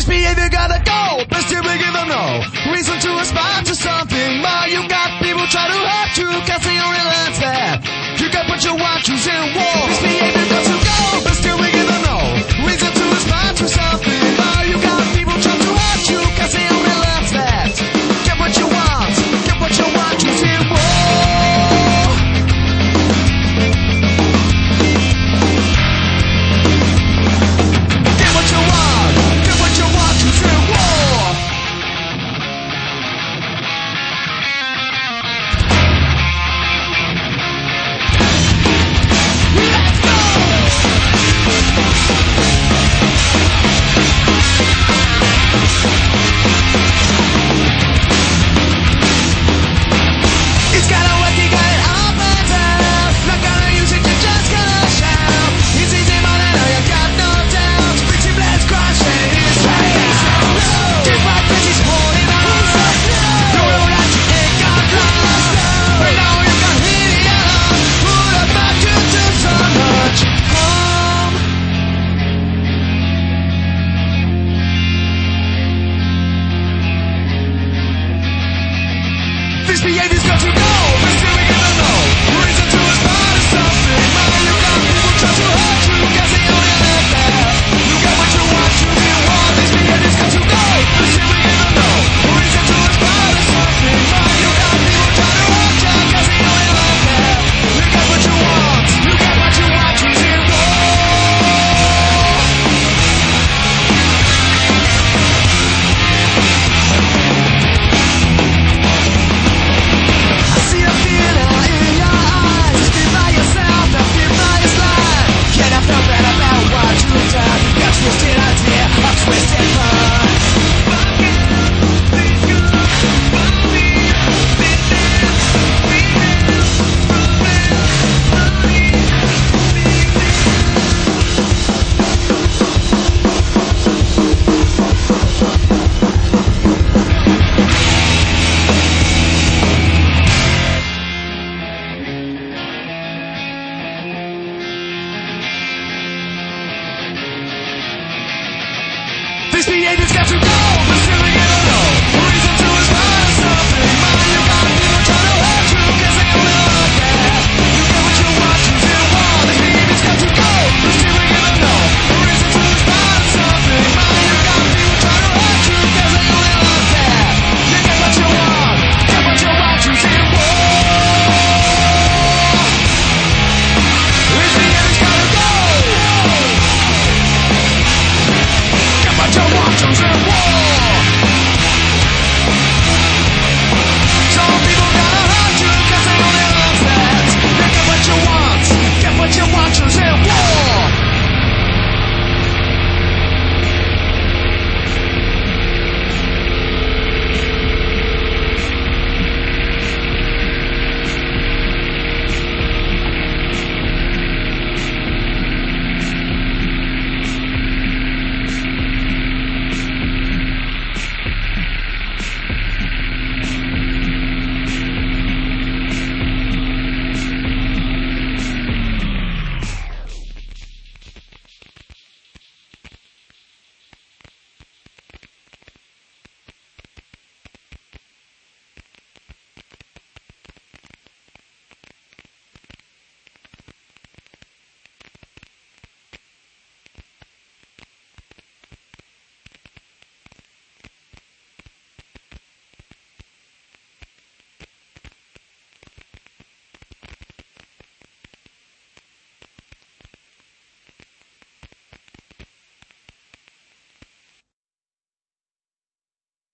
This behavior gotta go, but still we give them no reason to aspire to something more. You got people try to hurt you, cause they only learn that you got what you want, choosing war. This behavior got to go, but still we give them no reason to aspire to something more. You got people try to hurt you, cause they only learn that get what you want, choosing war. This behavior's got to go, but still we gotta know reason to aspire to something more. You got people try to hurt you, cause they only live there. You got what you want, you didn't want. This behavior's got to go, but still we gotta know reason to aspire to something more. You got people try to hurt you, cause they only live there. You got what you want, you didn't want. This behavior's got to go.